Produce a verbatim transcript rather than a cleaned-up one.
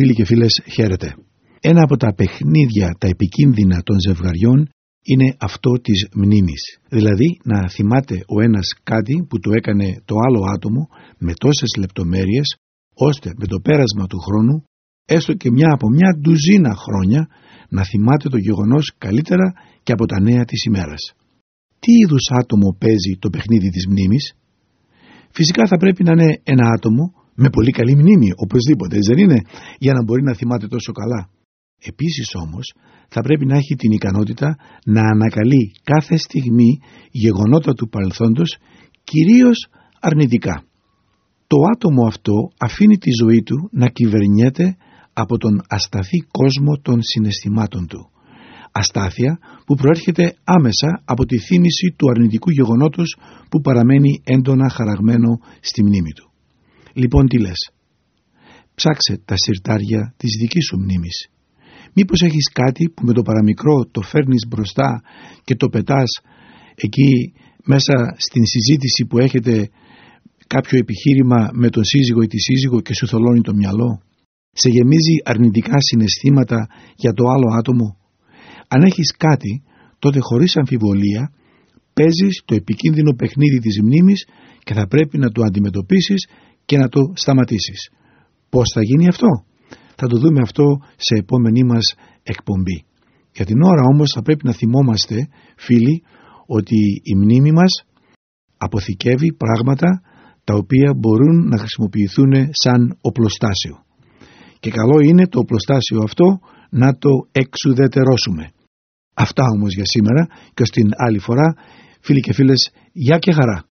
Φίλοι και φίλες, χαίρετε. Ένα από τα παιχνίδια τα επικίνδυνα των ζευγαριών είναι αυτό της μνήμης. Δηλαδή να θυμάται ο ένας κάτι που το έκανε το άλλο άτομο με τόσες λεπτομέρειες, ώστε με το πέρασμα του χρόνου, έστω και μια από μια ντουζίνα χρόνια, να θυμάται το γεγονός καλύτερα και από τα νέα της ημέρας. Τι είδους άτομο παίζει το παιχνίδι της μνήμης? Φυσικά θα πρέπει να είναι ένα άτομο με πολύ καλή μνήμη, οπωσδήποτε, δεν είναι, για να μπορεί να θυμάται τόσο καλά. Επίσης όμως θα πρέπει να έχει την ικανότητα να ανακαλεί κάθε στιγμή γεγονότα του παρελθόντος, κυρίως αρνητικά. Το άτομο αυτό αφήνει τη ζωή του να κυβερνιέται από τον ασταθή κόσμο των συναισθημάτων του. Αστάθεια που προέρχεται άμεσα από τη θύμηση του αρνητικού γεγονότος που παραμένει έντονα χαραγμένο στη μνήμη του. Λοιπόν, τι λες? Ψάξε τα συρτάρια της δικής σου μνήμης. Μήπως έχεις κάτι που με το παραμικρό το φέρνεις μπροστά και το πετάς εκεί μέσα στην συζήτηση που έχετε κάποιο επιχείρημα με τον σύζυγο ή τη σύζυγο και σου θολώνει το μυαλό? Σε γεμίζει αρνητικά συναισθήματα για το άλλο άτομο? Αν έχεις κάτι, τότε χωρίς αμφιβολία παίζεις το επικίνδυνο παιχνίδι της μνήμης και θα πρέπει να το αντιμετωπίσεις και να το σταματήσεις. Πώς θα γίνει αυτό? Θα το δούμε αυτό σε επόμενή μας εκπομπή. Για την ώρα όμως θα πρέπει να θυμόμαστε, φίλοι, ότι η μνήμη μας αποθηκεύει πράγματα τα οποία μπορούν να χρησιμοποιηθούν σαν οπλοστάσιο. Και καλό είναι το οπλοστάσιο αυτό να το εξουδετερώσουμε. Αυτά όμως για σήμερα, και ως την άλλη φορά, φίλοι και φίλες, γεια και χαρά.